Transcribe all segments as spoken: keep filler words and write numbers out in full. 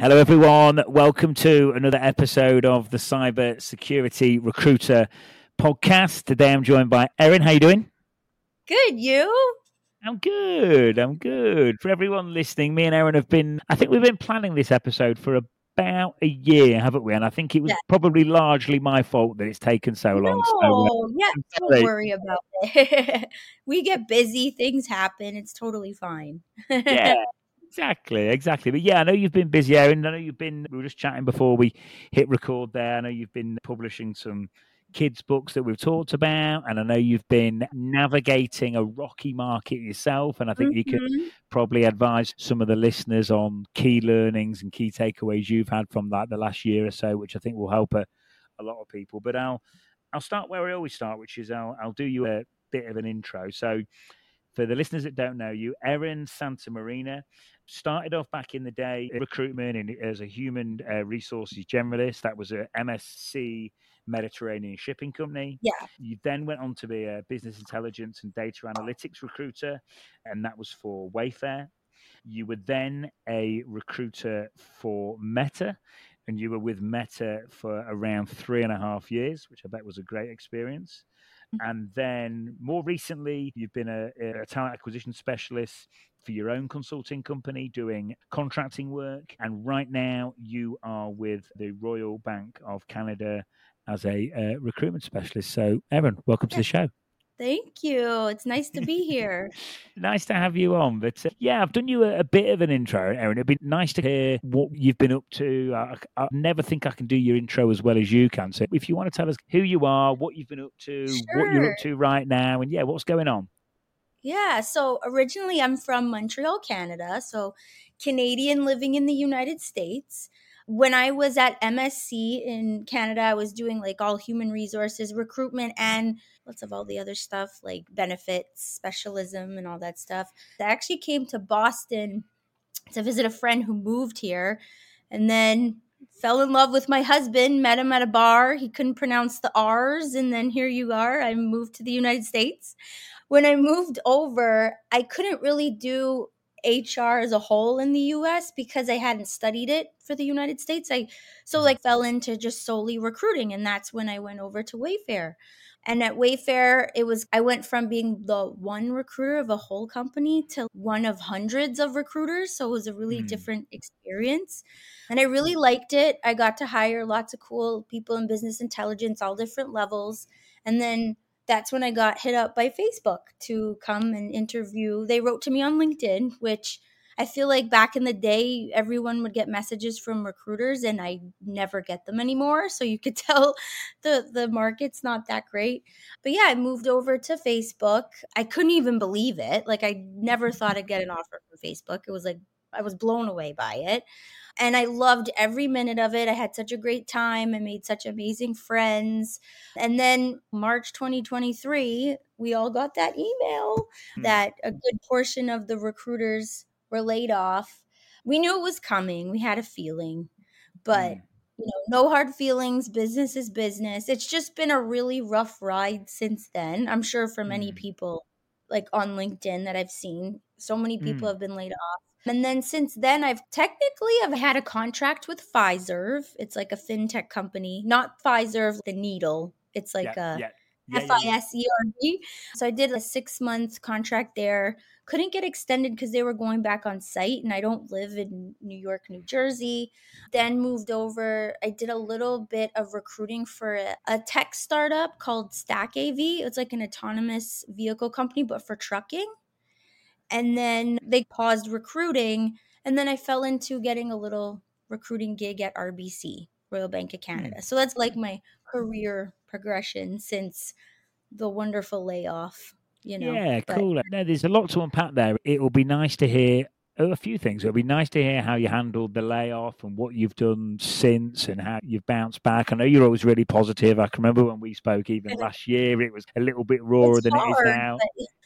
Hello, everyone. Welcome to another episode of the Cyber Security Recruiter podcast. Today, I'm joined by Erin. How you doing? Good, you? I'm good. I'm good. For everyone listening, me and Erin have been, I think we've been planning this episode for about a year, haven't we? And I think it was Yeah. probably largely my fault that it's taken so long. So, uh, No, yeah, I'm don't sorry. worry about it. We get busy, things happen. It's totally fine. Yeah, exactly, exactly. But yeah, I know you've been busy, Erin. I know you've been, we were just chatting before we hit record there. I know you've been publishing some kids' books that we've talked about, and I know you've been navigating a rocky market yourself. And I think you could Mhm. probably advise some of the listeners on key learnings and key takeaways you've had from that the last year or so, which I think will help a, a lot of people. But I'll I'll start where I always start, which is I'll I'll do you a bit of an intro. So for the listeners that don't know you, Erin Santamarina started off back in the day in recruitment and as a human uh, resources generalist. That was a M S C Mediterranean shipping company. Yeah. You then went on to be a business intelligence and data analytics recruiter, and that was for Wayfair. You were then a recruiter for Meta, and you were with Meta for around three and a half years, which I bet was a great experience. And then more recently, you've been a, a talent acquisition specialist for your own consulting company doing contracting work. And right now, you are with the Royal Bank of Canada as a uh, recruitment specialist. So, Erin, welcome to Yeah. the show. Thank you. It's nice to be here. Nice to have you on. But uh, yeah, I've done you a, a bit of an intro, Erin. It'd be nice to hear what you've been up to. I, I never think I can do your intro as well as you can. So if you want to tell us who you are, what you've been up to, what you're Sure. up to right now, and yeah, what's going on? Yeah, so originally I'm from Montreal, Canada, so Canadian living in the United States. When I was at M S C in Canada, I was doing like all human resources, recruitment, and lots of all the other stuff like benefits, specialism, and all that stuff. I actually came to Boston to visit a friend who moved here and then fell in love with my husband, met him at a bar. He couldn't pronounce the R's, and then here you are. I moved to the United States. When I moved over, I couldn't really do H R as a whole in the U S because I hadn't studied it for the United States. I so like fell into just solely recruiting, and that's when I went over to Wayfair. And at Wayfair, it was I went from being the one recruiter of a whole company to one of hundreds of recruiters, so it was a really Hmm. different experience. And I really liked it. I got to hire lots of cool people in business intelligence, all different levels. And then that's when I got hit up by Facebook to come and interview. They wrote to me on LinkedIn, which I feel like back in the day, everyone would get messages from recruiters and I never get them anymore. So you could tell the, the market's not that great. But yeah, I moved over to Facebook. I couldn't even believe it. Like I never thought I'd get an offer from Facebook. It was like I was blown away by it. And I loved every minute of it. I had such a great time. I made such amazing friends. And then March twenty twenty-three, we all got that email that a good portion of the recruiters were laid off. We knew it was coming. We had a feeling, but you know, no hard feelings. Business is business. It's just been a really rough ride since then. I'm sure for many people, like on LinkedIn that I've seen, so many people have been laid off. And then since then, I've technically I've had a contract with Pfizer. It's like a fintech company, not Pfizer, the needle. It's like Yeah, a yeah, yeah, F yeah, I yeah. S E R D. So I did a six month contract there. Couldn't get extended because they were going back on site, and I don't live in New York, New Jersey. Then moved over. I did a little bit of recruiting for a, a tech startup called Stack A V. It's like an autonomous vehicle company, but for trucking. And then they paused recruiting. And then I fell into getting a little recruiting gig at R B C, Royal Bank of Canada. So that's like my career progression since the wonderful layoff, you know. Yeah, But cool. No, there's a lot to unpack there. It will be nice to hear oh, a few things. It'll be nice to hear how you handled the layoff and what you've done since and how you've bounced back. I know you're always really positive. I can remember when we spoke even last year, it was a little bit rawer it's than it is hard, now. but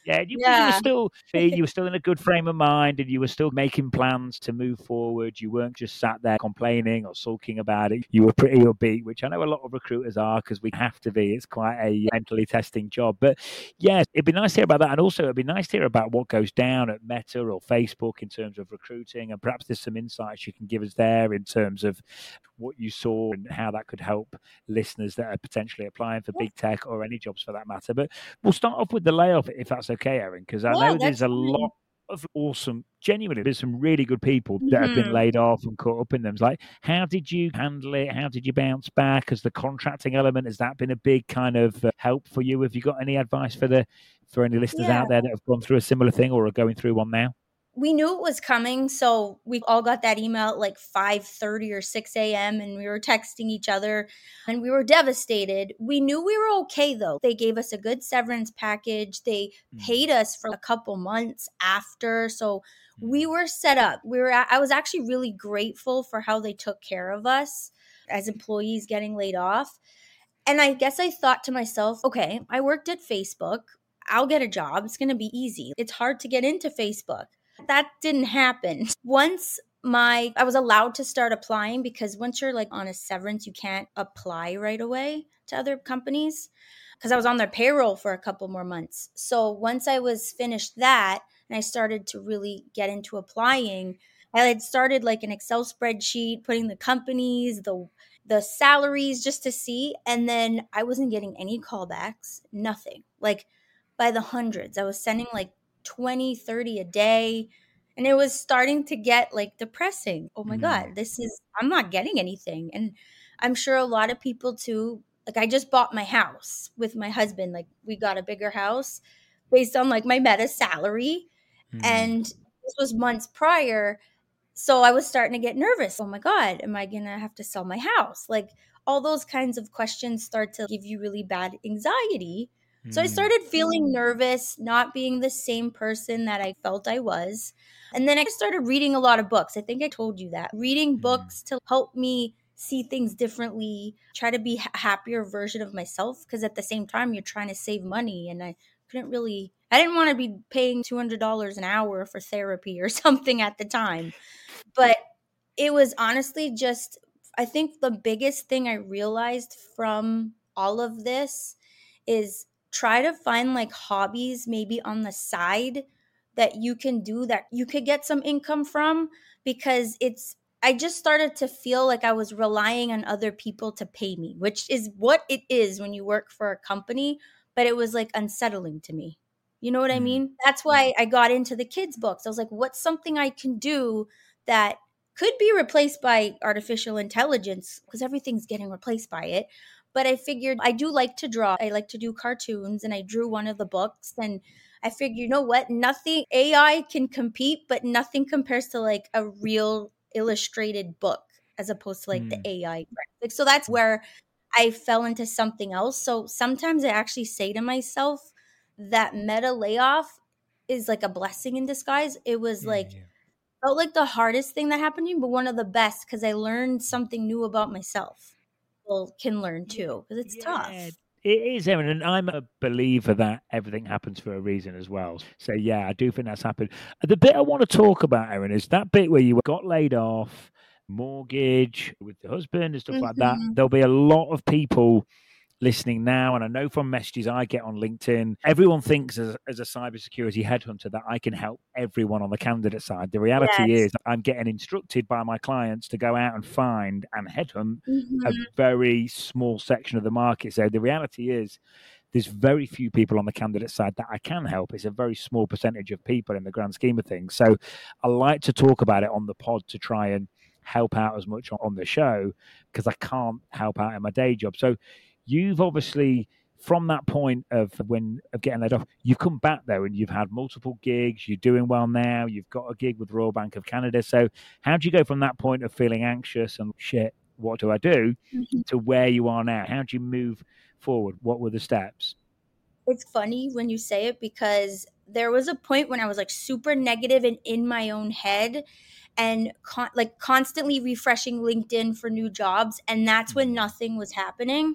Yeah, you, you were Yeah. still you were still in a good frame of mind, and you were still making plans to move forward. You weren't just sat there complaining or sulking about it. You were pretty upbeat, which I know a lot of recruiters are, because we have to be. It's quite a mentally testing job. But yes, it'd be nice to hear about that, and also it'd be nice to hear about what goes down at Meta or Facebook in terms of recruiting, and perhaps there's some insights you can give us there in terms of what you saw and how that could help listeners that are potentially applying for big tech or any jobs for that matter. But we'll start off with the layoff, if that's okay, Erin, because I Yeah, know there's that's a fine. lot of awesome, genuinely, there's some really good people that have been Mhm. laid off and caught up in them. It's like, how did you handle it? How did you bounce back? Has the contracting element, has that been a big kind of uh, help for you? Have you got any advice for the for any listeners Yeah. out there that have gone through a similar thing or are going through one now? We knew it was coming, so we all got that email at like five thirty or six a.m. and we were texting each other and we were devastated. We knew we were okay though. They gave us a good severance package. They Mm, paid us for a couple months after, so we mm, were set up. We were I was actually really grateful for how they took care of us as employees getting laid off. And I guess I thought to myself, okay, I worked at Facebook. I'll get a job. It's going to be easy. It's hard to get into Facebook. That didn't happen. Once my I was allowed to start applying, because once you're like on a severance, you can't apply right away to other companies, because I was on their payroll for a couple more months. So once I was finished that and I started to really get into applying, I had started like an Excel spreadsheet, putting the companies, the the salaries just to see. And then I wasn't getting any callbacks, nothing. Like by the hundreds. I was sending like twenty, thirty a day. And it was starting to get like depressing. Oh my mm, God, this is, I'm not getting anything. And I'm sure a lot of people too. Like I just bought my house with my husband. Like we got a bigger house based on like my Meta salary. mm, And this was months prior. So I was starting to get nervous. Oh my God, am I going to have to sell my house? Like all those kinds of questions start to give you really bad anxiety. So I mm, started feeling nervous, not being the same person that I felt I was. And then I started reading a lot of books. I think I told you that. Reading mm. books to help me see things differently, try to be a happier version of myself. Because at the same time, you're trying to save money. And I couldn't really, I didn't want to be paying two hundred dollars an hour for therapy or something at the time. But it was honestly just, I think the biggest thing I realized from all of this is try to find like hobbies maybe on the side that you can do that you could get some income from, because it's I just started to feel like I was relying on other people to pay me, which is what it is when you work for a company, but it was like unsettling to me. You know what I Mm. mean? That's why I got into the kids books. I was like, what's something I can do that could be replaced by artificial intelligence, because everything's getting replaced by it. But I figured I do like to draw. I like to do cartoons, and I drew one of the books. And I figured, you know what? Nothing, A I can compete, but nothing compares to like a real illustrated book as opposed to like the Mm. A I graphics. So that's where I fell into something else. So sometimes I actually say to myself that Meta layoff is like a blessing in disguise. It was Yeah, like, yeah. felt like the hardest thing that happened to me, but one of the best, because I learned something new about myself. People can learn Yeah, too, because it's yeah, tough. it is, Erin, and I'm a believer that everything happens for a reason as well. So yeah, I do think that's happened. The bit I want to talk about, Erin, is that bit where you got laid off, mortgage with the husband and stuff like that. Mhm. There'll be a lot of people listening now, and I know from messages I get on LinkedIn, everyone thinks as, as a cybersecurity headhunter that I can help everyone on the candidate side. The reality Yes. is I'm getting instructed by my clients to go out and find and headhunt a Mhm. very small section of the market. So the reality is there's very few people on the candidate side that I can help. It's a very small percentage of people in the grand scheme of things. So I like to talk about it on the pod to try and help out as much on the show, because I can't help out in my day job. So you've obviously, from that point of when of getting laid off, you've come back though, and you've had multiple gigs. You're doing well now. You've got a gig with Royal Bank of Canada. So how do you go from that point of feeling anxious and shit, what do I do, Mhm. to where you are now? How do you move forward? What were the steps? It's funny when you say it, because there was a point when I was like super negative and in my own head, and con- like constantly refreshing LinkedIn for new jobs, and that's when Mm, nothing was happening.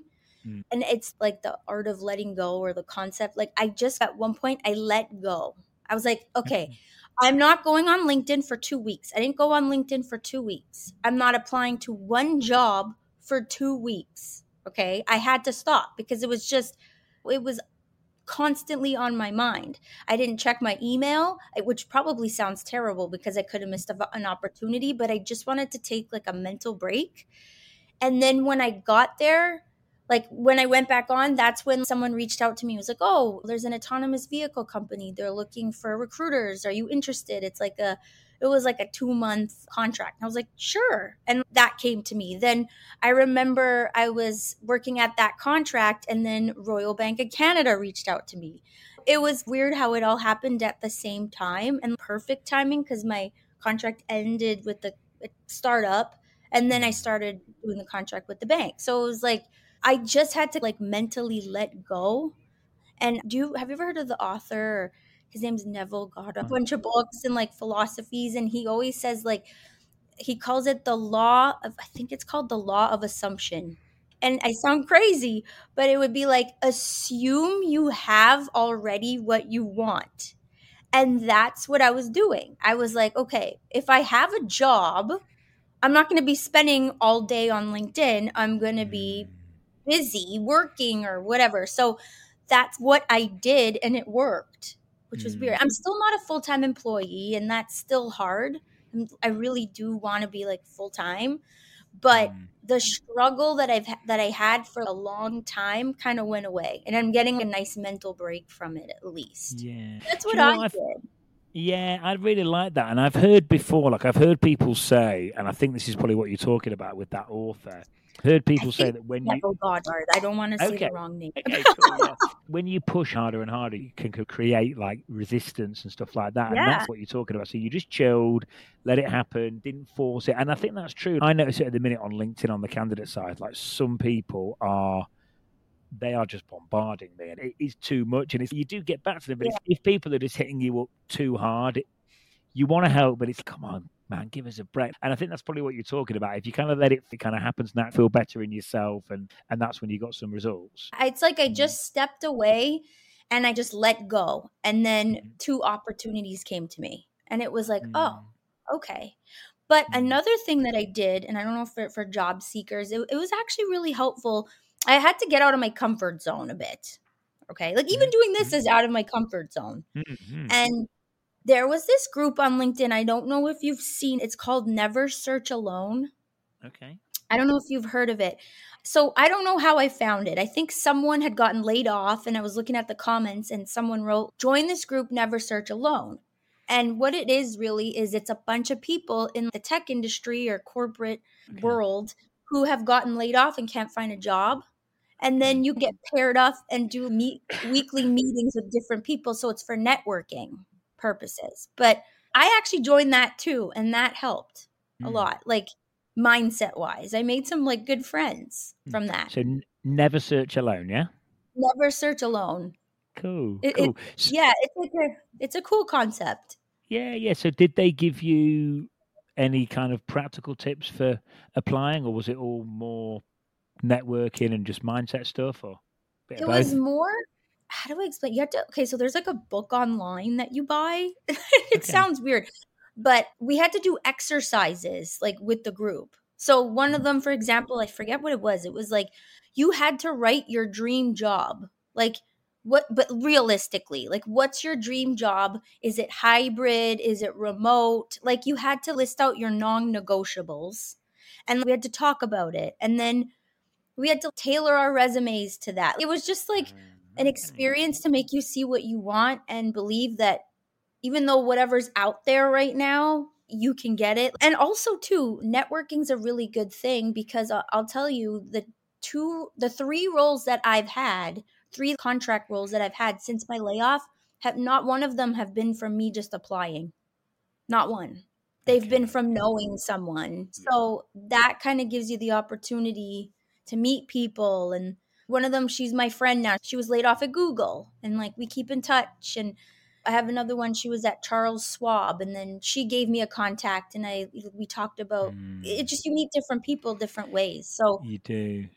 Mm. And it's like the art of letting go, or the concept. Like I just, at one point, I let go. I was like, okay, I'm not going on LinkedIn for two weeks. I didn't go on LinkedIn for two weeks. I'm not applying to one job for two weeks. Okay. I had to stop because it was just, it was constantly on my mind. I didn't check my email, which probably sounds terrible because I could have missed a, an opportunity, but I just wanted to take like a mental break. And then when I got there, like when I went back on, that's when someone reached out to me. It was like, oh, there's an autonomous vehicle company. They're looking for recruiters. Are you interested? It's like a, it was like a two month contract. And I was like, sure. And that came to me. Then I remember I was working at that contract, and then Royal Bank of Canada reached out to me. It was weird how it all happened at the same time, and perfect timing because my contract ended with the startup. And then I started doing the contract with the bank. So it was like, I just had to like mentally let go. And do you, have you ever heard of the author? His name's Neville Goddard. A bunch of books and like philosophies. And he always says like, he calls it the law of, I think it's called the law of assumption. And I sound crazy, but it would be like, assume you have already what you want. And that's what I was doing. I was like, okay, if I have a job, I'm not going to be spending all day on LinkedIn. I'm going to be busy working or whatever. So that's what I did, and it worked, which was weird. I'm still not a full-time employee, and that's still hard. I really do want to be like full-time, but mm. the struggle that I've that I had for a long time kind of went away, and I'm getting a nice mental break from it at least. Yeah. That's what I what did. Yeah, I really like that. And I've heard before, like I've heard people say, and I think this is probably what you're talking about with that author. I've heard people say that when you... Oh, Goddard. I don't want to say okay. the wrong name. Okay, cool, yeah. When you push harder and harder, you can create like resistance and stuff like that. Yeah. And that's what you're talking about. So you just chilled, let it happen, didn't force it. And I think that's true. I notice it at the minute on LinkedIn on the candidate side, like some people are... they are just bombarding me, and it is too much. And it's, you do get back to them, but yeah. if, if people are just hitting you up too hard, it, you want to help, but it's, come on, man, give us a break. And I think that's probably what you're talking about. If you kind of let it, it kind of happens now, feel better in yourself, and and that's when you got some results. It's like I just stepped away and I just let go, and then mm-hmm. two opportunities came to me, and it was like, mm-hmm. oh, okay. But mm-hmm. another thing that I did, and I don't know if for, for job seekers, it, it was actually really helpful. I had to get out of my comfort zone a bit. Okay. Like even doing this is out of my comfort zone. Mm-hmm. And there was this group on LinkedIn. I don't know if you've seen, it's called Never Search Alone. Okay. I don't know if you've heard of it. So I don't know how I found it. I think someone had gotten laid off, and I was looking at the comments, and someone wrote, join this group, Never Search Alone. And what it is really is it's a bunch of people in the tech industry or corporate okay. world who have gotten laid off and can't find a job. And then you get paired up and do meet weekly meetings with different people. So it's for networking purposes. But I actually joined that too. And that helped mm. a lot, like mindset wise. I made some like good friends from that. So n- never search alone, yeah? Never search alone. Cool, it, cool. It, yeah, it's like a, it's a cool concept. Yeah, yeah. So did they give you any kind of practical tips for applying, or was it all more networking and just mindset stuff? Or it was more, how do I explain? You have to, okay, so there's like a book online that you buy. it okay. sounds weird, but we had to do exercises like with the group. So one of them, for example, I forget what it was. It was like you had to write your dream job. Like what, but realistically, like what's your dream job? Is it hybrid? Is it remote? Like you had to list out your non-negotiables, and we had to talk about it. And then we had to tailor our resumes to that. It was just like an experience to make you see what you want and believe that even though whatever's out there right now, you can get it. And also too, networking's a really good thing because I'll, I'll tell you the two, the three roles that I've had, three contract roles that I've had since my layoff, have not one of them have been from me just applying. Not one. They've okay. been from knowing someone. So that kind of gives you the opportunity to meet people. And one of them, she's my friend now. She was laid off at Google, and like we keep in touch. And I have another one. She was at Charles Schwab, and then she gave me a contact, and I we talked about mm. it. Just you meet different people different ways. So you do, yeah. you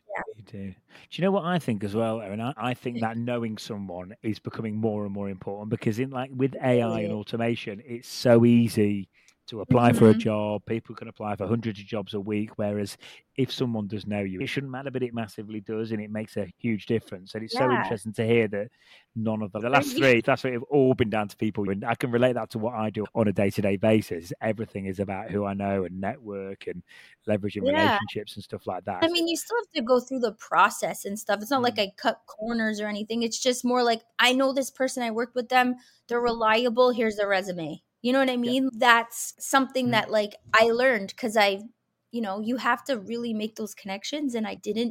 do. Do you know what I think as well, Erin? I, I think that knowing someone is becoming more and more important because in like with A I and Really. automation, it's so easy to apply for a Mhm. job. People can apply for hundreds of jobs a week. Whereas if someone does know you, it shouldn't matter, but it massively does, and it makes a huge difference. And it's so Yeah. interesting to hear that none of the, the last Right. three, that's what have all been down to people. And I can relate that to what I do on a day to day basis. Everything is about who I know and network and leveraging Yeah. relationships and stuff like that. I mean, you still have to go through the process and stuff. It's not like Mm. I cut corners or anything. It's just more like I know this person, I worked with them, they're reliable. Here's their resume. You know what I Yeah. mean? That's something Mm. that like I learned because I, you know, you have to really make those connections, and I didn't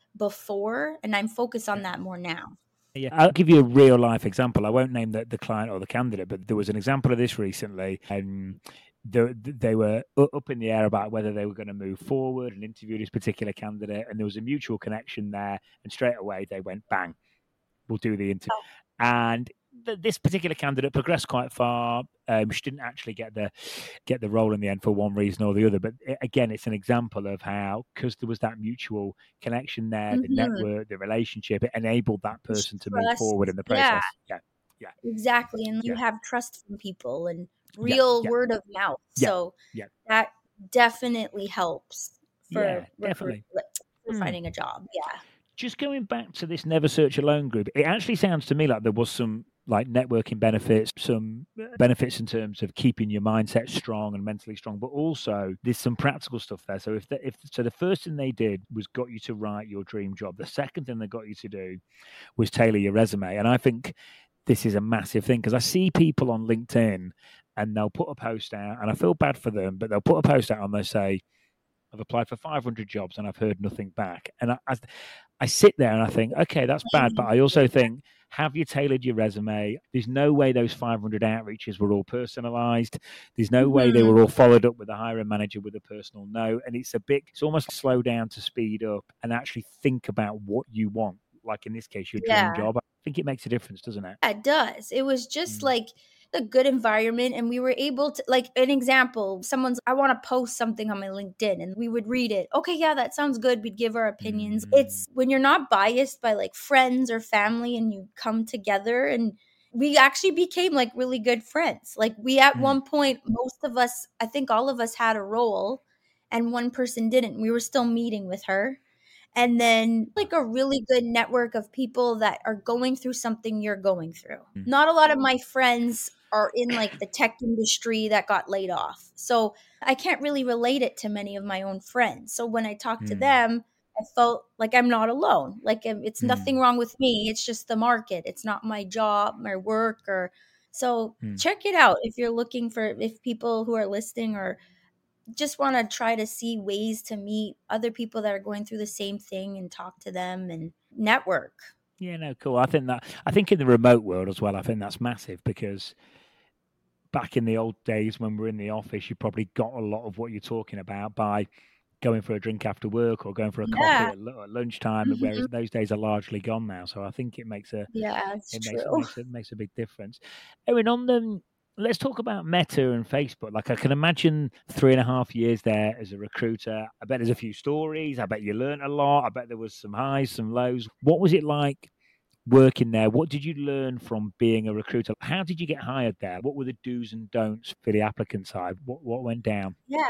before, and I'm focused on that more now. Yeah, I'll give you a real life example. I won't name the, the client or the candidate, but there was an example of this recently. And they, they were up in the air about whether they were going to move forward and interview this particular candidate. And there was a mutual connection there. And straight away they went, bang, we'll do the interview. Oh. And th- this particular candidate progressed quite far. Um, she didn't actually get the get the role in the end for one reason or the other. But it, again, it's an example of how, because there was that mutual connection there, the Mhm. network, the relationship, it enabled that person to move forward in the Yeah, process. Yeah, yeah, exactly. And you Yeah. have trust from people and Yeah, real yeah. word of mouth. Yeah, So yeah. that definitely helps for Yeah, recruit- definitely. for Hmm. finding a job. Yeah. Just going back to this Never Search Alone group, it actually sounds to me like there was some like networking benefits, some benefits in terms of keeping your mindset strong and mentally strong, but also there's some practical stuff there. So if the, if so, the first thing they did was got you to write your dream job. The second thing they got you to do was tailor your resume, and I think this is a massive thing because I see people on LinkedIn and they'll put a post out, and I feel bad for them, but they'll put a post out and they say, I've applied for five hundred jobs and I've heard nothing back. And I, I, I sit there and I think, okay, that's bad. But I also think, have you tailored your resume? There's no way those five hundred outreaches were all personalized. There's no mm-hmm. way they were all followed up with a hiring manager with a personal note. And it's a big, it's almost slow down to speed up and actually think about what you want. Like in this case, your Yeah. dream job. I think it makes a difference, doesn't it? It does. It was just mm. like a good environment, and we were able to, like, an example, someone's, I want to post something on my LinkedIn, and we would read it. Okay, yeah, that sounds good. We'd give our opinions. Mm. It's when you're not biased by like friends or family and you come together, and we actually became like really good friends. Like we, at mm. one point, most of us, I think all of us had a role and one person didn't. We were still meeting with her. And then like a really good network of people that are going through something you're going through. Mm. Not a lot of my friends are in like the tech industry that got laid off. So I can't really relate it to many of my own friends. So when I talk mm. to them, I felt like I'm not alone. Like it's mm. nothing wrong with me. It's just the market. It's not my job, my work, or so mm. check it out if you're looking for, if people who are listening or just want to try to see ways to meet other people that are going through the same thing and talk to them and network. Yeah, no, cool. I think that, I think in the remote world as well, I think that's massive because back in the old days when we're in the office, you probably got a lot of what you're talking about by going for a drink after work or going for a yeah. coffee at, at lunchtime, mm-hmm. whereas those days are largely gone now. So I think it makes a, yeah, it's it true. makes, it makes, it makes a big difference. Erin, on the, let's talk about Meta and Facebook. Like I can imagine three and a half years there as a recruiter. I bet there's a few stories. I bet you learned a lot. I bet there was some highs, some lows. What was it like working there? What did you learn from being a recruiter? How did you get hired there? What were the do's and don'ts for the applicant side? What what went down? Yeah.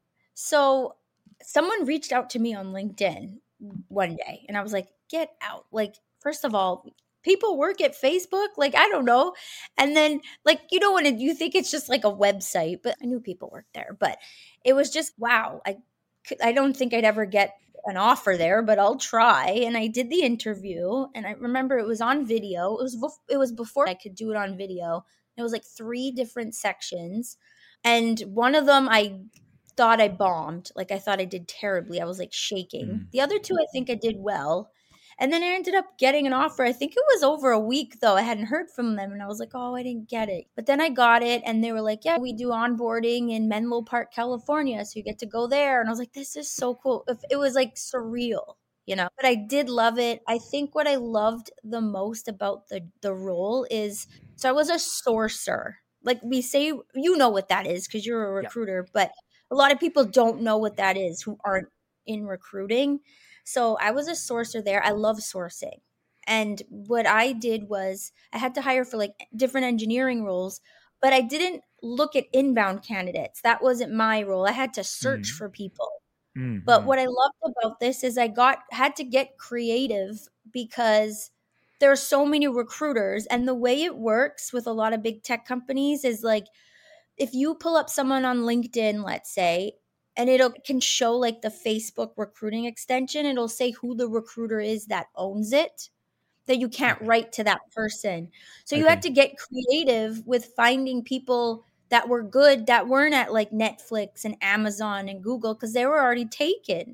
So someone reached out to me on LinkedIn one day and I was like, get out. Like, first of all, people work at Facebook, like, I don't know. And then, like, you know, when it, you think it's just like a website, but I knew people worked there, but it was just, wow, I, I don't think I'd ever get an offer there, but I'll try. And I did the interview, and I remember it was on video. It was, it was before I could do it on video. It was like three different sections. And one of them, I thought I bombed. Like, I thought I did terribly. I was like shaking. Mm. The other two, I think I did well. And then I ended up getting an offer. I think it was over a week, though. I hadn't heard from them. And I was like, oh, I didn't get it. But then I got it. And they were like, yeah, we do onboarding in Menlo Park, California. So you get to go there. And I was like, this is so cool. It was like surreal, you know. But I did love it. I think what I loved the most about the, the role is, so I was a sourcer. Like we say, you know what that is because you're a recruiter. Yeah. But a lot of people don't know what that is who aren't in recruiting. So I was a sourcer there. I love sourcing. And what I did was I had to hire for like different engineering roles, but I didn't look at inbound candidates. That wasn't my role. I had to search Mm. for people. Mm. But what I loved about this is I got had to get creative because there are so many recruiters, and the way it works with a lot of big tech companies is like if you pull up someone on LinkedIn, let's say, and it'll can show like the Facebook recruiting extension, it'll say who the recruiter is that owns it, that you can't Okay. write to that person. So you Okay. had to get creative with finding people that were good that weren't at like Netflix and Amazon and Google because they were already taken.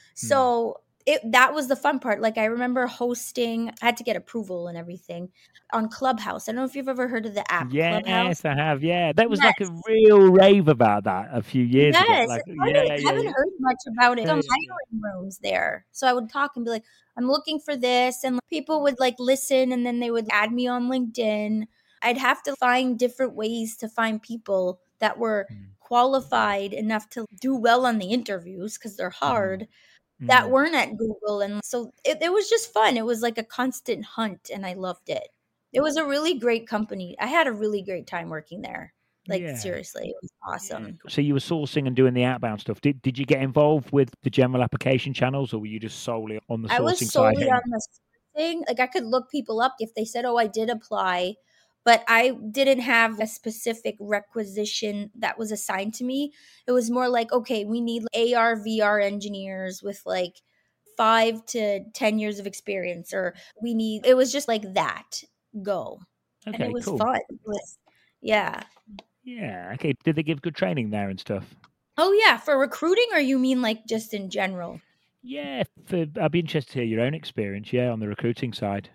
So it that was the fun part. Like I remember hosting, I had to get approval and everything on Clubhouse. I don't know if you've ever heard of the app Clubhouse. Yes, I have. Yeah, there was like a Yes. real rave about that a few years ago. Yes, Like, I yeah, haven't, yeah, haven't yeah, heard much about it. yeah, Some yeah, yeah. hiring rooms there. So I would talk and be like, I'm looking for this. And people would like listen and then they would add me on LinkedIn. I'd have to find different ways to find people that were Mm. qualified enough to do well on the interviews because they're hard Mm. that weren't at Google. And so it, it was just fun. It was like a constant hunt and I loved it. It was a really great company. I had a really great time working there. Like Yeah. seriously, it was Yeah. awesome. So you were sourcing and doing the outbound stuff. Did did you get involved with the general application channels, or were you just solely on the I was sourcing side? solely on the sourcing. Like I could look people up if they said, "Oh, I did apply," but I didn't have a specific requisition that was assigned to me. It was more like, okay, we need A R, V R engineers with like five to ten years of experience, or we need. It was just like that. Go, and it Okay, was cool. fun. It was, yeah. Yeah. Okay. Did they give good training there and stuff? Oh yeah, for recruiting, or you mean like just in general? Yeah. For, I'd be interested to hear your own experience. Yeah, on the recruiting side.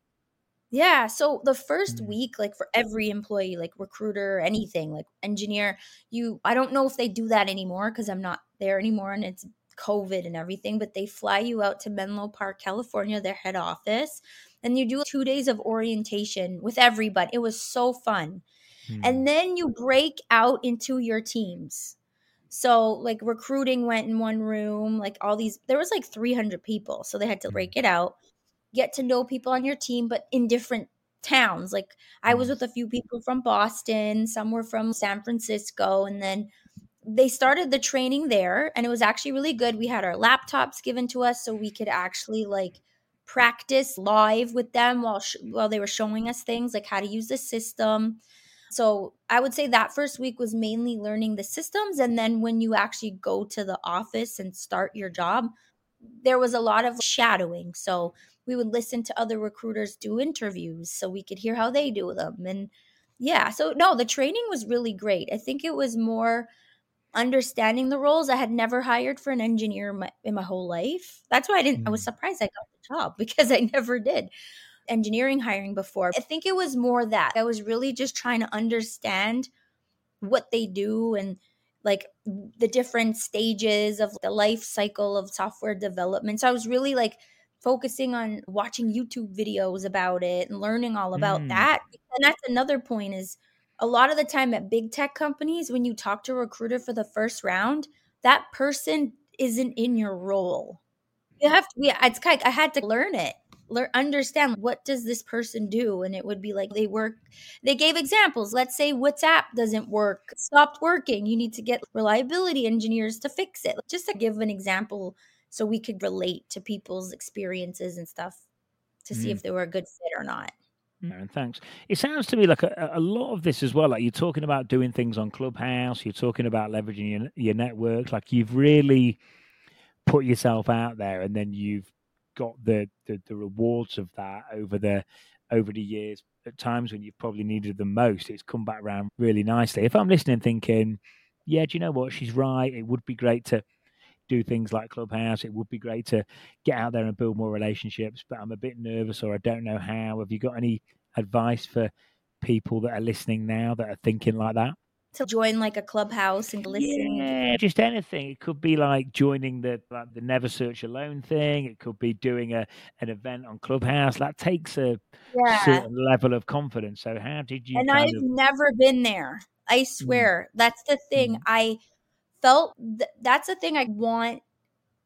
Yeah. So the first Mm. week, like for every employee, like recruiter, anything, like engineer, you, I don't know if they do that anymore because I'm not there anymore and it's COVID and everything, but they fly you out to Menlo Park, California, their head office, and you do two days of orientation with everybody. It was so fun. Mm. And then you break out into your teams. So like recruiting went in one room, like all these, there was like three hundred people. So they had to Mm. break it out, get to know people on your team, but in different towns. Like I was Mm. with a few people from Boston, some were from San Francisco, and then they started the training there and it was actually really good. We had our laptops given to us so we could actually like practice live with them while sh- while they were showing us things like how to use the system. So I would say that first week was mainly learning the systems, and then when you actually go to the office and start your job, there was a lot of shadowing. So we would listen to other recruiters do interviews so we could hear how they do them. And yeah, so no, the training was really great. I think it was more understanding the roles. I had never hired for an engineer in my, in my whole life. That's why I didn't, I was Mm. surprised I got the job because I never did engineering hiring before. I think it was more that I was really just trying to understand what they do and like the different stages of the life cycle of software development. So I was really like focusing on watching YouTube videos about it and learning all about Mm. that. And that's another point is a lot of the time at big tech companies, when you talk to a recruiter for the first round, that person isn't in your role. You have to, yeah, it's kind of, I had to learn it. Learn, understand what does this person do, and it would be like they work. They gave examples. Let's say WhatsApp doesn't work, stopped working. You need to get reliability engineers to fix it. Just to give an example, so we could relate to people's experiences and stuff to see Mm. if they were a good fit or not. And thanks. It sounds to me like a, a lot of this as well. Like you're talking about doing things on Clubhouse. You're talking about leveraging your your network. Like you've really put yourself out there, and then you've got the, the the rewards of that over the over the years. At times when you've probably needed them most, it's come back around really nicely. If I'm listening, thinking, yeah, do you know what? She's right. It would be great to do things like Clubhouse. It would be great to get out there and build more relationships, but I'm a bit nervous or I don't know how. Have you got any advice for people that are listening now that are thinking like that? To join like a Clubhouse and listen. Yeah, just anything. It could be like joining the like the Never Search Alone thing. It could be doing a an event on Clubhouse. That takes a Yeah. certain level of confidence. So how did you And kind I've of never been there. I swear. That's the thing. Mm. I felt th- that's the thing I want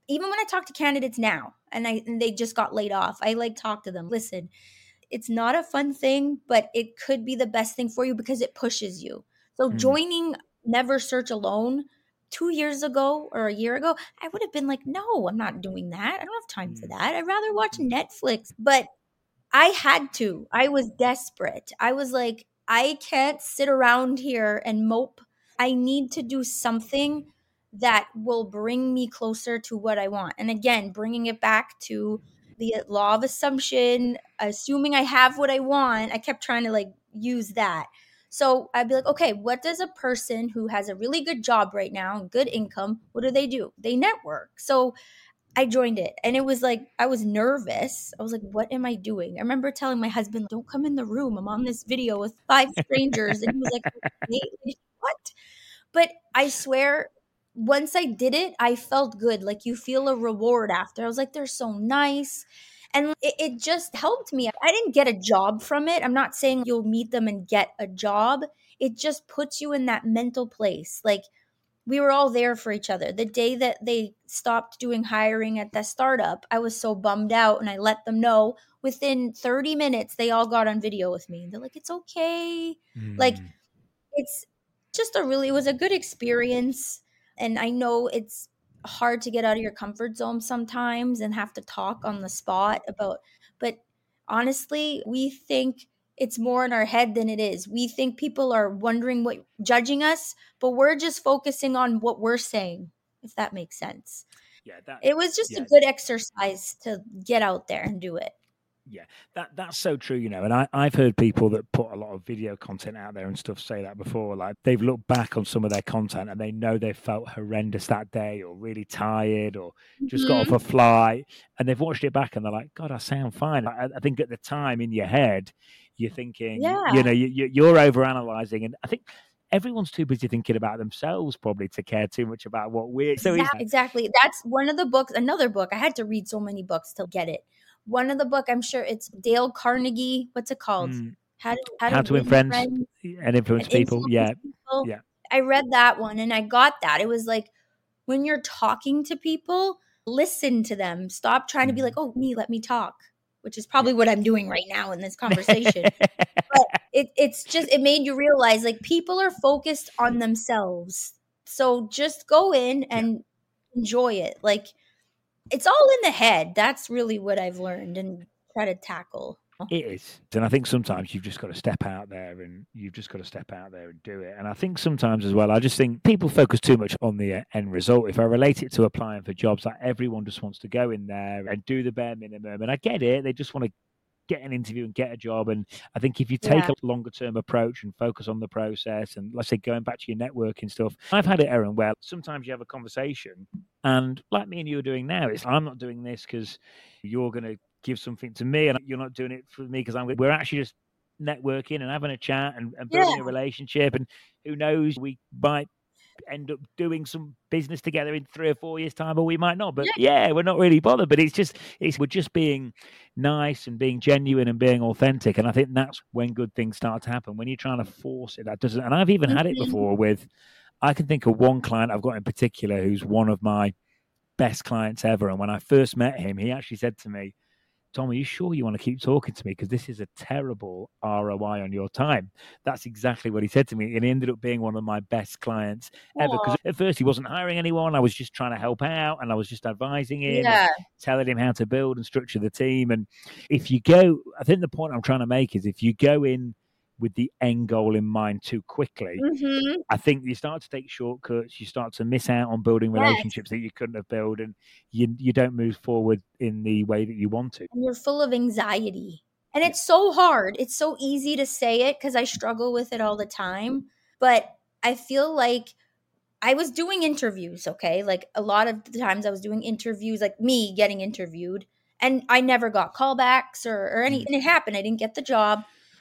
even when I talk to candidates now and I and they just got laid off, I like talk to them. Listen, it's not a fun thing, but it could be the best thing for you because it pushes you. So Mm. joining Never Search Alone two years ago or a year ago, I would have been like, no, I'm not doing that. I don't have time for Mm. that. I'd rather watch Netflix. But I had to. I was desperate. I was like, I can't sit around here and mope. I need to do something that will bring me closer to what I want. And again, bringing it back to the law of assumption, assuming I have what I want, I kept trying to like use that. So I'd be like, okay, what does a person who has a really good job right now and good income, what do they do? They network. So I joined it and it was like, I was nervous. I was like, what am I doing? I remember telling my husband, don't come in the room. I'm on this video with five strangers. And he was like, "Wait, what? But I swear, once I did it, I felt good. Like you feel a reward after. I was like, they're so nice. And it, it just helped me. I didn't get a job from it. I'm not saying you'll meet them and get a job. It just puts you in that mental place. Like, we were all there for each other. The day that they stopped doing hiring at the startup, I was so bummed out and I let them know. Within thirty minutes, they all got on video with me. They're like, it's okay. Mm. Like, it's just a really, it was a good experience. And I know it's hard to get out of your comfort zone sometimes and have to talk on the spot about, but honestly, we think it's more in our head than it is. We think people are wondering what, judging us, but we're just focusing on what we're saying, if that makes sense. Yeah, that It was just yeah. a good exercise to get out there and do it. Yeah, that that's so true, you know. And I, I've heard people that put a lot of video content out there and stuff say that before. Like they've looked back on some of their content and they know they felt horrendous that day or really tired or just got Mhm. off a flight and they've watched it back and they're like, God, I sound fine. I, I think at the time in your head, you're thinking, Yeah. you know, you, you, you're overanalyzing. And I think everyone's too busy thinking about themselves probably to care too much about what we're so Exactly. exactly. That's one of the books, another book. I had to read so many books to get it. One of the book, I'm sure it's Dale Carnegie. What's it called? Mm. How to how, How to, to win influence friends and influence and people. influence Yeah. people. Yeah. I read that one and I got that. It was like when you're talking to people, listen to them. Stop trying to be Mm. like, oh, me, let me talk, which is probably what I'm doing right now in this conversation. But it, it's just, it made you realize like people are focused on themselves. So just go in and enjoy it. Like it's all in the head. That's really what I've learned and try to tackle. It is. And I think sometimes you've just got to step out there and you've just got to step out there and do it. And I think sometimes as well, I just think people focus too much on the uh, end result. If I relate it to applying for jobs, like everyone just wants to go in there and do the bare minimum. And I get it. They just want to get an interview and get a job. And I think if you take Yeah. a longer term approach and focus on the process and let's say going back to your networking stuff, I've had it, Erin, where sometimes you have a conversation and like me and you are doing now, it's I'm not doing this because you're going to give something to me and you're not doing it for me because I'm we're actually just networking and having a chat and, and building Yeah. a relationship. And who knows, we might end up doing some business together in three or four years time, or we might not, but yeah, yeah we're not really bothered, but it's just it's we're just being nice and being genuine and being authentic. And I think that's when good things start to happen. When you're trying to force it, that doesn't. And I've even had it before with, I can think of one client I've got in particular who's one of my best clients ever. And when I first met him, he actually said to me, Tom, are you sure you want to keep talking to me? Because this is a terrible R O I on your time. That's exactly what he said to me. And he ended up being one of my best clients ever. Because at first he wasn't hiring anyone. I was just trying to help out and I was just advising him Yeah. and telling him how to build and structure the team. And if you go, I think the point I'm trying to make is if you go in with the end goal in mind too quickly, Mm-hmm. I think you start to take shortcuts, you start to miss out on building relationships yes. that you couldn't have built, and you you don't move forward in the way that you want to. And you're full of anxiety. And it's so hard. It's so easy to say it because I struggle with it all the time. But I feel like I was doing interviews, okay? Like a lot of the times I was doing interviews, like me getting interviewed, and I never got callbacks or, or anything. Mm. It happened. I didn't get the job.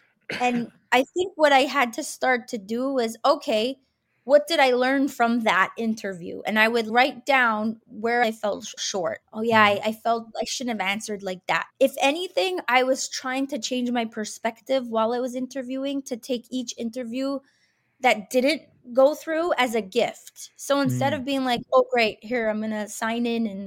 And I think what I had to start to do was, okay, what did I learn from that interview? And I would write down where I fell short. Oh, yeah, I, I felt I shouldn't have answered like that. If anything, I was trying to change my perspective while I was interviewing to take each interview that didn't go through as a gift. So instead Mm. of being like, oh, great, here, I'm going to sign in and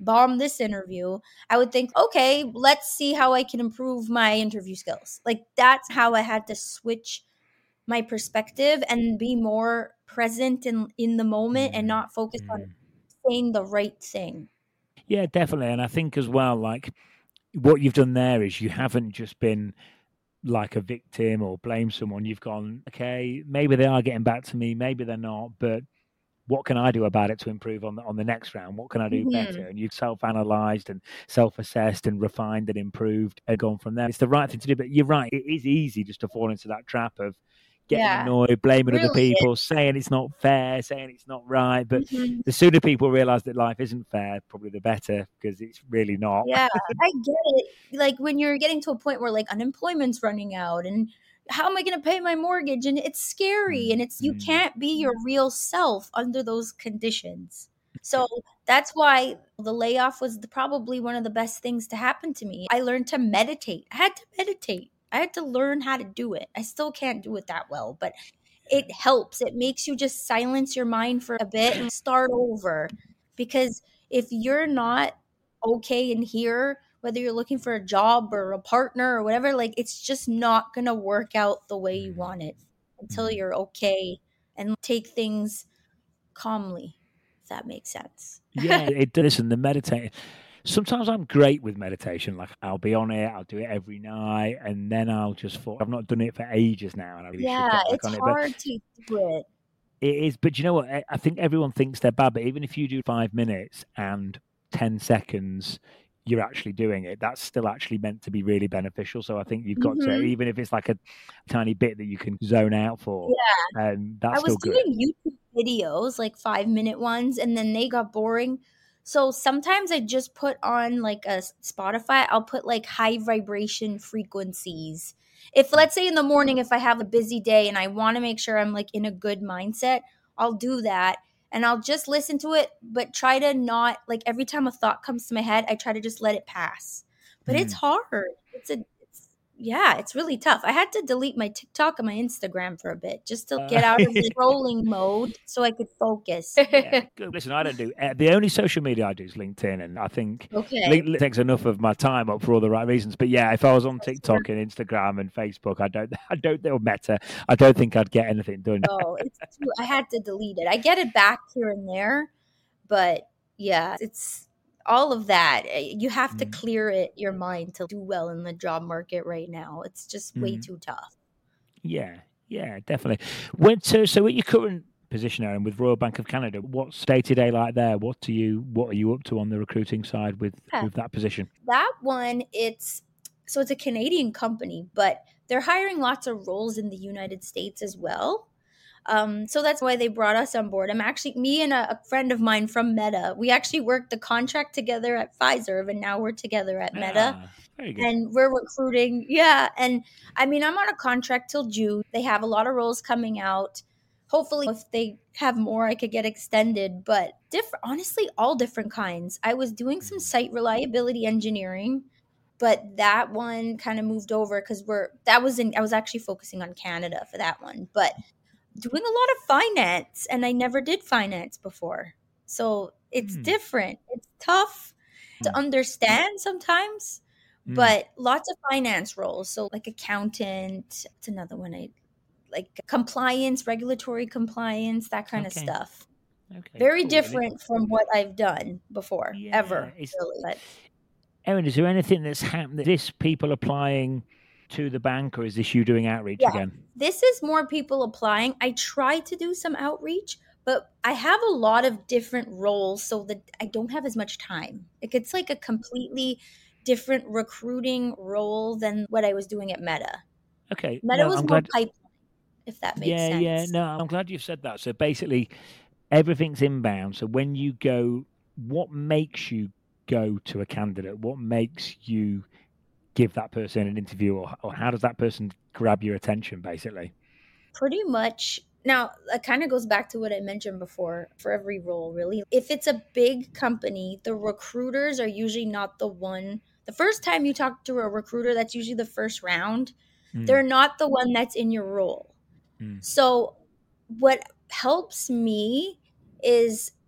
bomb this interview, I would think, okay, let's see how I can improve my interview skills. Like that's how I had to switch my perspective and be more present in in the moment and Mm. not focus on Mm. saying the right thing. Yeah, definitely. And I think as well, like what you've done there is you haven't just been like a victim or blame someone. You've gone, okay, maybe they are getting back to me, maybe they're not, but what can I do about it to improve on the, on the next round? What can I do Mm-hmm. better? And you've self-analyzed and self-assessed and refined and improved and gone from there. It's the right thing to do, but you're right. It is easy just to fall into that trap of getting Yeah, annoyed, blaming other really people, saying it's not fair, saying it's not right. But is. the sooner people realize that life isn't fair, probably the better, because it's really not. Yeah, I get it. Like when you're getting to a point where like unemployment's running out and how am I going to pay my mortgage? And it's scary and it's you Mm. can't be your real self under those conditions. So that's why the layoff was the, probably one of the best things to happen to me. I learned to meditate. I had to meditate. I had to learn how to do it. I still can't do it that well, but it helps. It makes you just silence your mind for a bit and start over. Because if you're not okay in here, whether you're looking for a job or a partner or whatever, like it's just not going to work out the way you want it until Mm. you're okay and take things calmly, if that makes sense. Yeah, it does. And the meditating. Sometimes I'm great with meditation. Like I'll be on it, I'll do it every night, and then I'll just fall. I've not done it for ages now, and I really should Yeah, get back it's on it. But hard to do it. it is. But you know what? I I think everyone thinks they're bad. But even if you do five minutes and ten seconds, you're actually doing it. That's still actually meant to be really beneficial. So I think you've got to, Hmm. even if it's like a tiny bit that you can zone out for, Yeah. um, I that's was still good. doing YouTube videos, like five minute ones, and then they got boring. So sometimes I just put on like a Spotify, I'll put like high vibration frequencies. If let's say in the morning, if I have a busy day and I want to make sure I'm like in a good mindset, I'll do that and I'll just listen to it, but try to not like every time a thought comes to my head, I try to just let it pass. But it's Mm. hard. It's a it's, yeah, it's really tough. I had to delete my TikTok and my Instagram for a bit just to get out Uh, of the scrolling mode so I could focus. Yeah, good. Listen, I don't do uh, the only social media I do is LinkedIn, and I think Okay. LinkedIn takes enough of my time up for all the right reasons. But yeah, if I was on TikTok and Instagram and Facebook, I don't, I don't, or Meta, I don't think I'd get anything done. Oh, it's too, I had to delete it. I get it back here and there, but yeah, it's all of that. eh, You have to Mm, clear it your mind to do well in the job market right now. It's just way mm. too tough. Yeah, yeah, definitely. When so, so at your current position, Aaron, with Royal Bank of Canada, what's day to day like there? What do you, what are you up to on the recruiting side with Yeah. with that position? That one, it's so it's a Canadian company, but they're hiring lots of roles in the United States as well. Um, so that's why they brought us on board. I'm actually me and a, a friend of mine from Meta. We actually worked the contract together at Pfizer, and now we're together at Meta, Ah, very good. and we're recruiting. Yeah, and I mean I'm on a contract till June. They have a lot of roles coming out. Hopefully, if they have more, I could get extended. But different, honestly, all different kinds. I was doing some Mm, site reliability engineering, but that one kind of moved over because we're that was in. I was actually focusing on Canada for that one, but doing a lot of finance and I never did finance before. So it's mm, different. It's tough to mm, understand sometimes, mm. but lots of finance roles. So like accountant, it's another one I like compliance, regulatory compliance, that kind of Okay, stuff. okay, Very cool. And it, different from what I've done before, yeah, ever, it's really. But Erin, is there anything that's happened? Is this people applying to the bank, or is this you doing outreach yeah, again? this is more people applying. I try to do some outreach, but I have a lot of different roles so that I don't have as much time. Like it's like a completely different recruiting role than what I was doing at Meta. Okay, Meta no, was I'm more glad. pipeline, if that makes Yeah, yeah, sense. no, I'm glad you've said that. So basically, everything's inbound. So when you go, what makes you go to a candidate? What makes you give that person an interview, or, or how does that person grab your attention, basically? Pretty much. Now, it kind of goes back to what I mentioned before for every role, really. If it's a big company, the recruiters are usually not the one. The first time you talk to a recruiter, that's usually the first round. Mm, They're not the one that's in your role. mm, So, what helps me is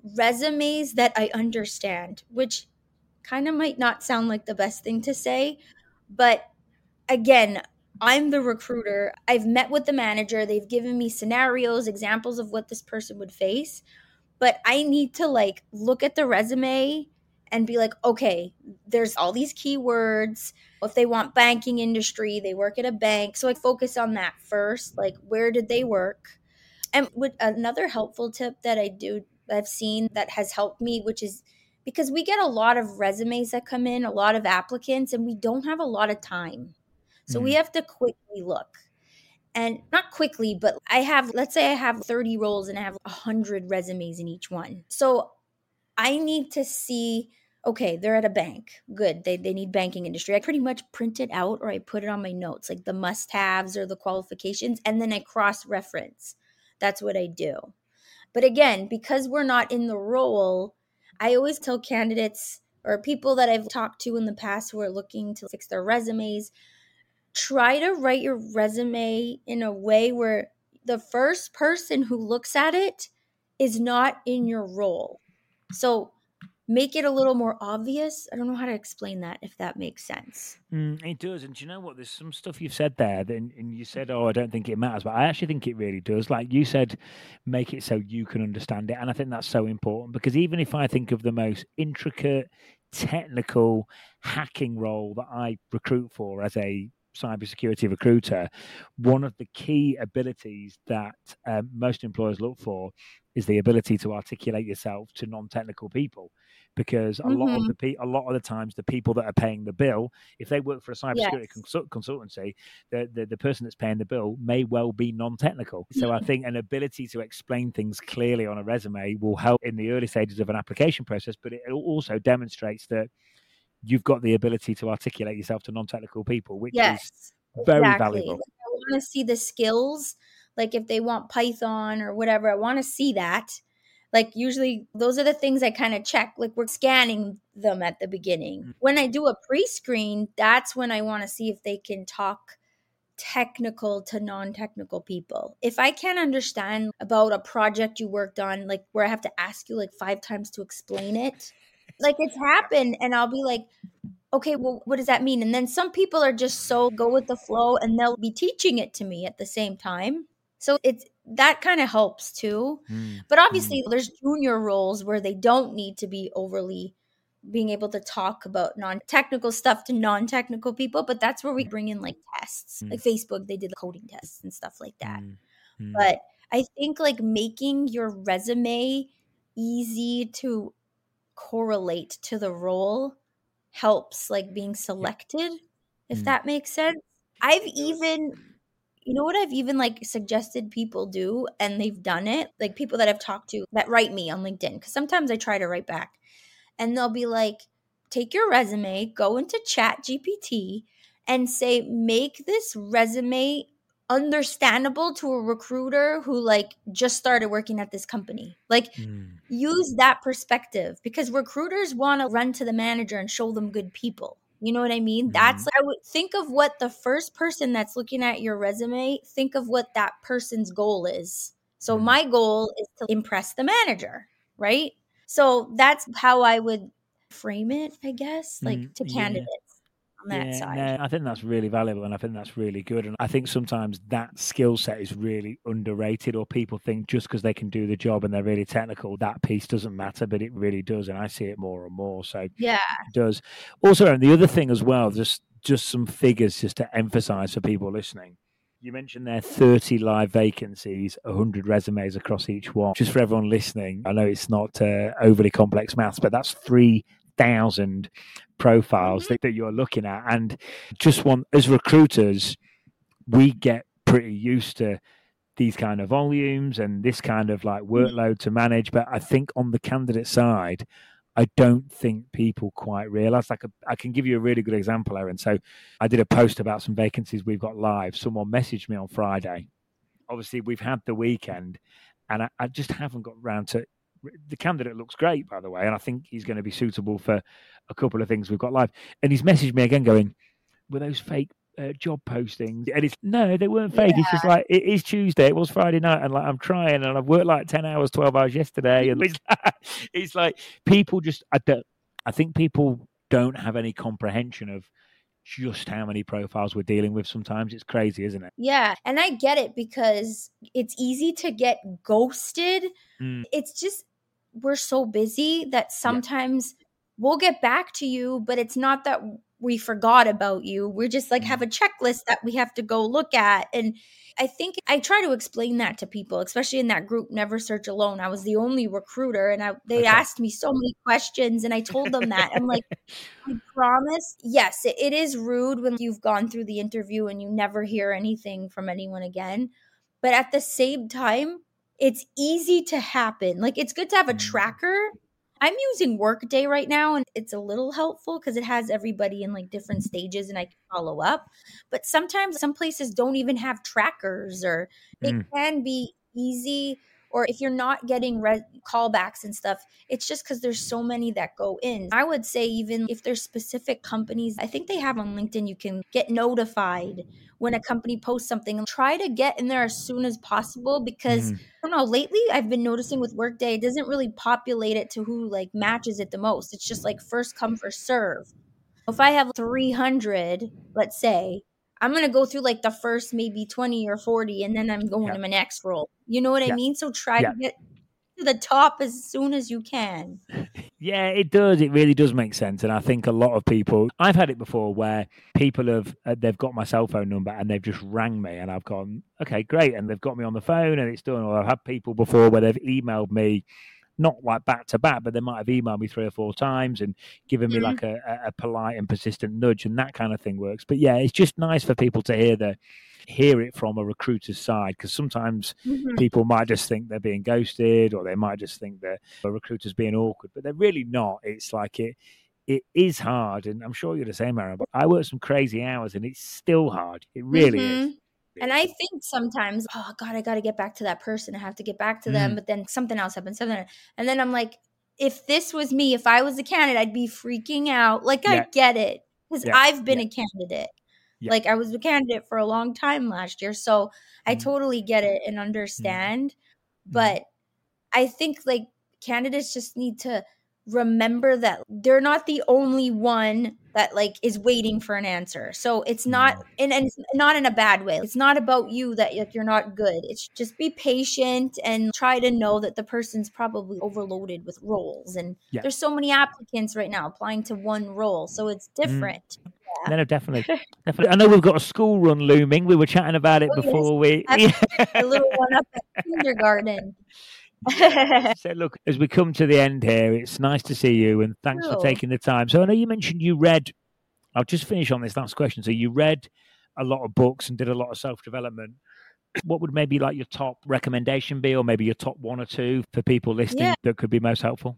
resumes that I understand, which kind of might not sound like the best thing to say, but again, I'm the recruiter. I've met with the manager. They've given me scenarios, examples of what this person would face, but I need to like look at the resume and be like, okay, there's all these keywords. If they want banking industry, they work at a bank. So I focus on that first, like where did they work? And with another helpful tip that I do, I've seen that has helped me, which is because we get a lot of resumes that come in, a lot of applicants, and we don't have a lot of time. So mm. we have to quickly look. And not quickly, but I have, let's say I have thirty roles and I have one hundred resumes in each one. So I need to see, okay, they're at a bank. Good. They they need banking industry. I pretty much print it out or I put it on my notes, like the must-haves or the qualifications, and then I cross-reference. That's what I do. But again, because we're not in the role, I always tell candidates or people that I've talked to in the past who are looking to fix their resumes, try to write your resume in a way where the first person who looks at it is not in your role. So make it a little more obvious. I don't know how to explain that, if that makes sense. Mm, it does. And do you know what? There's some stuff you've said there, that, and you said, oh, I don't think it matters. But I actually think it really does. Like you said, make it so you can understand it. And I think that's so important, because even if I think of the most intricate, technical, hacking role that I recruit for as a cybersecurity recruiter, one of the key abilities that um, most employers look for is the ability to articulate yourself to non-technical people, because a mm-hmm. lot of the pe- a lot of the times the people that are paying the bill, if they work for a cybersecurity yes. consult- consultancy, the, the the person that's paying the bill may well be non-technical. So I think an ability to explain things clearly on a resume will help in the early stages of an application process, but it also demonstrates that you've got the ability to articulate yourself to non-technical people, which yes, is very exactly. valuable. Like, I want to see the skills, like if they want Python or whatever, I want to see that. Like usually those are the things I kind of check, like we're scanning them at the beginning. Mm-hmm. When I do a pre-screen, that's when I want to see if they can talk technical to non-technical people. If I can't understand about a project you worked on, like where I have to ask you like five times to explain it, like it's happened, and I'll be like, okay, well, what does that mean? And then some people are just so go with the flow and they'll be teaching it to me at the same time. So it's that kind of helps too. Mm. But obviously mm. there's junior roles where they don't need to be overly being able to talk about non-technical stuff to non-technical people. But that's where we bring in like tests, mm. like Facebook, they did coding tests and stuff like that. Mm. Mm. But I think like making your resume easy to correlate to the role helps like being selected, if mm. that makes sense. I've even, you know what I've even like suggested people do, and they've done it, like people that I've talked to that write me on LinkedIn, because sometimes I try to write back and they'll be like, take your resume, go into Chat G P T and say, make this resume understandable to a recruiter who like just started working at this company. Like mm. use that perspective, because recruiters want to run to the manager and show them good people. You know what I mean? Mm. That's like, I would think of what the first person that's looking at your resume, think of what that person's goal is. So mm. my goal is to impress the manager, right? So that's how I would frame it, I guess, like mm. to candidates. Yeah. That yeah, side. No, I think that's really valuable, and I think that's really good. And I think sometimes that skill set is really underrated, or people think just because they can do the job and they're really technical, that piece doesn't matter, but it really does. And I see it more and more. So yeah, it does. Also, and the other thing as well, just just some figures just to emphasize for people listening. You mentioned there thirty live vacancies, one hundred resumes across each one. Just for everyone listening, I know it's not uh, overly complex maths, but that's three thousand profiles that, that you're looking at. And just want, as recruiters, we get pretty used to these kind of volumes and this kind of like workload to manage. But I think on the candidate side, I don't think people quite realize. Like a, I can give you a really good example, Erin. So I did a post about some vacancies we've got live. Someone messaged me on Friday. Obviously, we've had the weekend, and I, I just haven't got around to. The candidate looks great, by the way, and I think he's going to be suitable for a couple of things we've got live. And he's messaged me again going, were those fake uh, job postings, and it's no, they weren't fake. Yeah. It's just like it is Tuesday, it was Friday night, and like I'm trying, and I've worked like ten hours, twelve hours yesterday, and it's like, it's like people just I don't. I think people don't have any comprehension of just how many profiles we're dealing with. Sometimes it's crazy, isn't it? Yeah, and I get it because it's easy to get ghosted. Mm. It's just we're so busy that sometimes yeah. we'll get back to you, but it's not that we forgot about you. We're just like mm. have a checklist that we have to go look at. And I think I try to explain that to people, especially in that group, Never Search Alone. I was the only recruiter, and I, they okay. asked me so many questions, and I told them that. I'm like, I promise. Yes, it, it is rude when you've gone through the interview and you never hear anything from anyone again. But at the same time, it's easy to happen. Like, it's good to have a tracker. I'm using Workday right now, and it's a little helpful because it has everybody in like different stages and I can follow up. But sometimes some places don't even have trackers, or it mm. can be easy. Or if you're not getting re- callbacks and stuff, it's just because there's so many that go in. I would say even if there's specific companies, I think they have on LinkedIn, you can get notified when a company posts something. Try to get in there as soon as possible because, mm. I don't know, lately I've been noticing with Workday, it doesn't really populate it to who like matches it the most. It's just like first come, first serve. If I have three hundred, let's say, I'm going to go through like the first maybe twenty or forty, and then I'm going yep. to my next role. You know what yep. I mean? So try yep. to get to the top as soon as you can. Yeah, it does. It really does make sense. And I think a lot of people, I've had it before where people have, uh, they've got my cell phone number and they've just rang me and I've gone, okay, great. And they've got me on the phone and it's done. Or I've had people before where they've emailed me, not like back to back, but they might have emailed me three or four times and given me mm-hmm. like a, a polite and persistent nudge, and that kind of thing works. But yeah, it's just nice for people to hear the hear it from a recruiter's side, because sometimes mm-hmm. people might just think they're being ghosted, or they might just think that a recruiter's being awkward, but they're really not. It's like it it is hard, and I'm sure you're the same, Aaron, but I work some crazy hours and it's still hard. It really mm-hmm. is. And I think sometimes, oh God, I got to get back to that person. I have to get back to them. Mm. But then something else happens. Something, and then I'm like, if this was me, if I was a candidate, I'd be freaking out. Like, yeah. I get it. Because yeah. I've been yeah. a candidate. Yeah. Like, I was a candidate for a long time last year. So mm. I totally get it and understand. Mm. But I think, like, candidates just need to remember that they're not the only one that like is waiting for an answer. So it's not, and, and it's not in a bad way. It's not about you that like, you're not good. It's just be patient and try to know that the person's probably overloaded with roles. And yeah. there's so many applicants right now applying to one role. So it's different. Mm. Yeah. No, no, definitely. definitely. I know we've got a school run looming. We were chatting about it oh, before yes. we... a little one up at kindergarten. Yeah. So look, as we come to the end here, it's nice to see you and thanks oh. for taking the time. So I know you mentioned you read, I'll just finish on this last question. So you read a lot of books and did a lot of self-development. What would maybe like your top recommendation be, or maybe your top one or two for people listening yeah. that could be most helpful?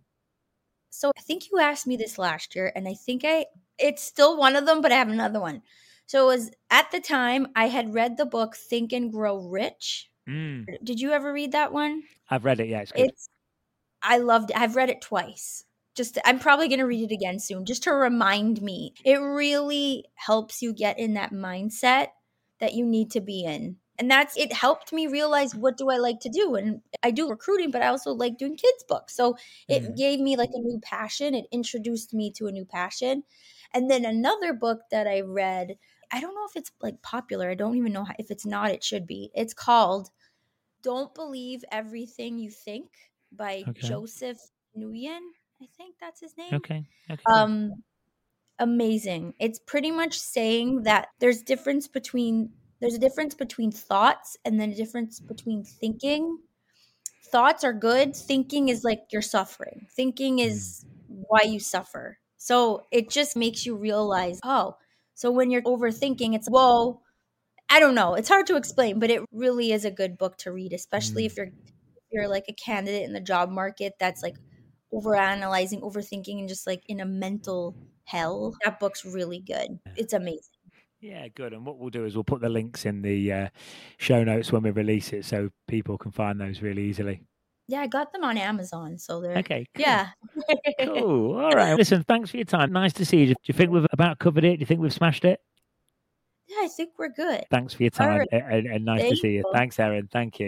So I think you asked me this last year, and I think I it's still one of them, but I have another one. So it was at the time I had read the book Think and Grow Rich. Mm. Did you ever read that one? I've read it, yeah. It's good. It's, I loved it. I've read it twice. Just, I'm probably going to read it again soon, just to remind me. It really helps you get in that mindset that you need to be in. And that's, it helped me realize, what do I like to do? And I do recruiting, but I also like doing kids' books. So it mm. gave me like a new passion. It introduced me to a new passion. And then another book that I read, I don't know if it's like popular. I don't even know how, if it's not, it should be. It's called Don't Believe Everything You Think by okay. Joseph Nguyen. I think that's his name. Okay. okay. Um, amazing. It's pretty much saying that there's difference between there's a difference between thoughts and then a difference between thinking. Thoughts are good. Thinking is like you're suffering. Thinking is why you suffer. So it just makes you realize, oh, so when you're overthinking, it's, whoa, I don't know. It's hard to explain, but it really is a good book to read, especially mm. if you're if you're like a candidate in the job market that's like overanalyzing, overthinking, and just like in a mental hell. That book's really good. It's amazing. Yeah, good. And what we'll do is we'll put the links in the uh, show notes when we release it so people can find those really easily. Yeah, I got them on Amazon, so they're... Okay, cool. Yeah. Cool. All right. Listen, thanks for your time. Nice to see you. Do you think we've about covered it? Do you think we've smashed it? Yeah, I think we're good. Thanks for your All time right. and, and nice to Thank see you. you. Thanks, Erin. Thank you.